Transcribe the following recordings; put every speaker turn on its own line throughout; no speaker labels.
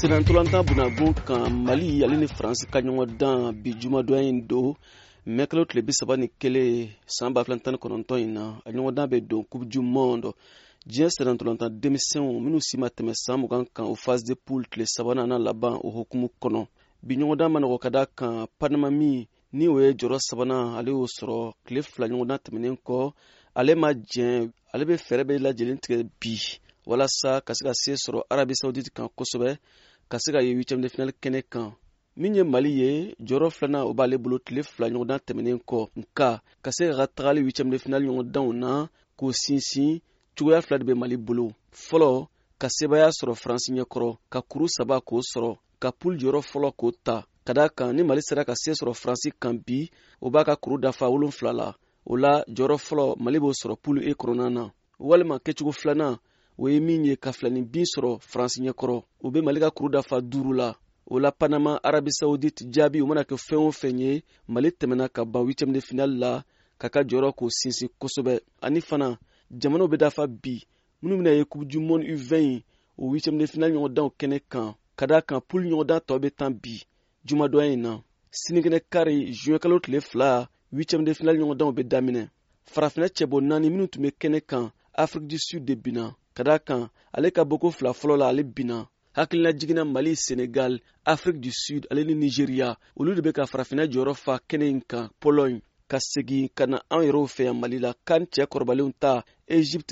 Sedan tulanta bunagun kan Mali ale ni France ka ɲɔgɔn dan bi jumadonya in do mɛkalo tile 31 san 2019 in na a ɲɔgɔn dan bɛ don Coupe du Monde diɲɛ sedan tulanta denmisɛnw minnu si ma tɛmɛ san 20 kan o phase de poule tile 3nan na laban o hukumu kɔnɔ bi ɲɔgɔn dan ma nɔgɔ ka da kan Panama min ni o ye jɔrɔ 3nan ale y'o sɔrɔ tile 2 ɲɔgɔn dan tɛmɛnen kɔ ale ma jɛn ale bɛ fɛrɛ bɛ lajɛlen tigɛ bi walasa ka se ka se sɔrɔ Arabie Saoudite kan kosɛbɛ ka se ka ye 8e de finale kɛnɛ kan min ye Mali ye jɔrɔ 2nan o b'ale bolo tile 2 ɲɔgɔn dan tɛmɛnen kɔ nka ka se ka tagali 8e de finale ɲɔgɔn danw na k'o sinsin cogoya 2 de bɛ Mali bolo fɔlɔ ka sebaya sɔrɔ France ɲɛkɔrɔ ka kuru 3 k'o sɔrɔ ka poule jɔrɔ fɔlɔ k'o ta ka da kan ni Mali sera ka se sɔrɔ France kan bi o b'a ka kuru dafa 7 la o la jɔrɔ fɔlɔ Mali b'o sɔrɔ poule E kɔnɔna na walima kɛcogo 2nan o ye min ye ka filani bin sɔrɔ France ɲɛkɔrɔ o bɛ Mali ka kuru dafa 5 la o la Panama Arabie Saoudite jaabi o mana kɛ fɛn o fɛn ye Mali tɛmɛna ka ban 8e de finale la ka jɔrɔ k'o sinsin kosɛbɛ ani fana jamanaw bɛ dafa bi minnu bɛna ye Coupe du Monde U20 o 8e de finale ɲɔgɔn danw kɛnɛ kan ka da kan poule ɲɔgɔn dan tɔ bɛ tan bi jumadonya in na sinikɛnɛ kari juin kalo tile 2 8e de finale ɲɔgɔn danw bɛ daminɛ farafinna cɛbɔ 4 minnu tun bɛ kɛnɛ kan Afrique du Sud de bina ka da kan ale ka boko 2 fɔlɔ la ale bina hakilina jiginna Mali Senegal Afrique du Sud ale ni Nigeria olu de bɛ ka farafinna jɔyɔrɔ fa kɛnɛ in kan Pologne ka segin ka na an yɛrɛw fɛ yan Mali la kan cɛ kɔrɔbalenw ta Egypte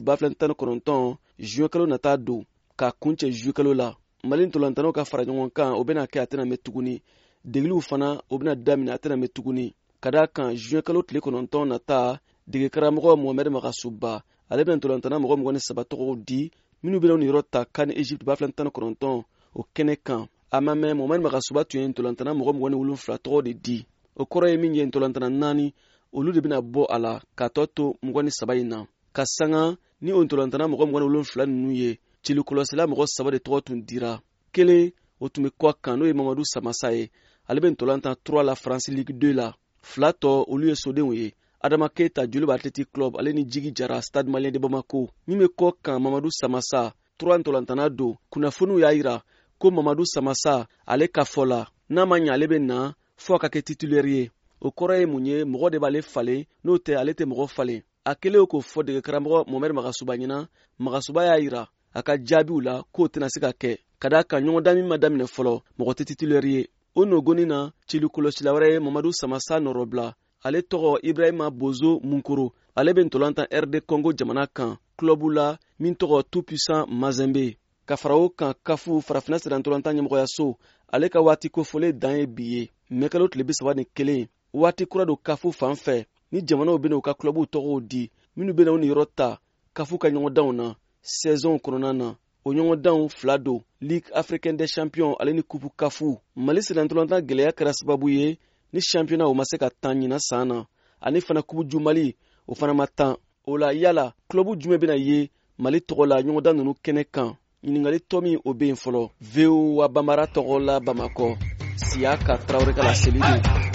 2019 juin kalo nata don ka kuncɛ juillet kalo la Mali ntolantanaw ka fara ɲɔgɔn kan o bɛna kɛ a tɛna mɛn tuguni degeliw fana o bɛna daminɛ a tɛna mɛn tuguni ka da kan juin kalo tile 9 nata dege karamɔgɔ Mohamed Magasuba ale bɛ ntolantana mɔgɔ 23 tɔgɔw di minnu bɛna ni yɔrɔ ta kan Egypte 2019 o kɛnɛ kan a ma mɛn Mohamed Magasuba tun ye ntolantana mɔgɔ 27 tɔgɔ de di o kɔrɔ ye min ye ntolantana 4 olu de bɛna bɔ a la ka tɔ to 23 in na ka sanga ni o ntolantana mɔgɔ 27 ninnu ye cilikɔlɔsila mɔgɔ 3 de tɔgɔ tun dira kelen o tun bɛ kɔ kan n'o ye Mamadou Samassa ye ale bɛ ntolantan 3 la France Ligue 2 la 2 tɔ olu ye sodenw ye Adama Keita Joliba Athletic Club ale ni Jigi Jara Stade Malien de Bamako min bɛ kɔ kan Mamadou Samassa 3 ntolantana don kunnafoniw y'a jira ko Mamadou Samassa ale ka fɔ la n'a ma ɲɛ ale bɛ na fɔ a ka kɛ titulaire ye o kɔrɔ ye mun ye mɔgɔ de b'ale falen n'o tɛ ale tɛ mɔgɔ falen a kɛlen k'o fɔ dege karamɔgɔ Mohamed Magasuba ɲɛna Magasuba y'a jira a ka jaabiw la k'o tɛna se ka kɛ ka da kan ɲɔgɔn dan min ma daminɛ fɔlɔ mɔgɔ tɛ titulaire ye o nɔgɔnin na cilikɔlɔsila wɛrɛ ye Mamadou Samassa nɔrɔbila ale tɔgɔ Ibrahima Bozo Munkoro ale bɛ ntolantan RD Congo jamana kan clubu la min tɔgɔ Tout Puissant Mazembe ka fara o kan kafu farafinna sedan ntolantan ɲɛmɔgɔyaso ale ka waati kofɔlen dan ye bi ye mɛkalo tile 31 waati kura don kafu fan fɛ ni jamanaw bɛna u ka clubu tɔgɔw di minnu bɛna u ni yɔrɔ ta kafu ka ɲɔgɔn danw na saison kɔnɔna na o ɲɔgɔn danw 2 don Ligue Africaine des Champions ale ni Coupe kafu Mali sedan ntolantan gɛlɛya kɛra sababu ye ni championnat o ma se ka tan ɲina san na ani fana Coupe du Mali o fana ma tan o la yala clubu jumɛn bɛna ye Mali tɔgɔ la ɲɔgɔn dan ninnu kɛnɛ kan ɲininkali tɔ min o bɛ yen fɔlɔ VOA Bambara tɔgɔ la Bamakɔ Siyaka Traoré ka laseli don